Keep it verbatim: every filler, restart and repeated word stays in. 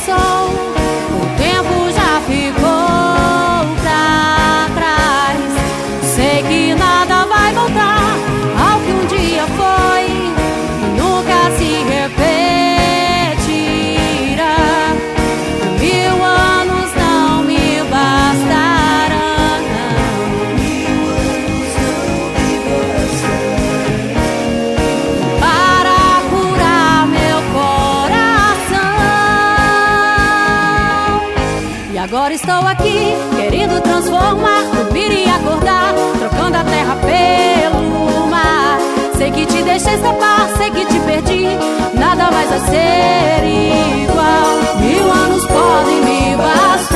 passou, o tempo já ficou pra trás. Sei que nada vai voltar ao que um dia foi e nunca se repetirá. Mil anos não me bastarão para curar meu coração. E agora estou aqui, querendo transformar, dormir e acordar, trocando a terra pelo mar. Sei que te deixei escapar, sei que te perdi, nada mais vai ser igual. Mil anos podem me bastar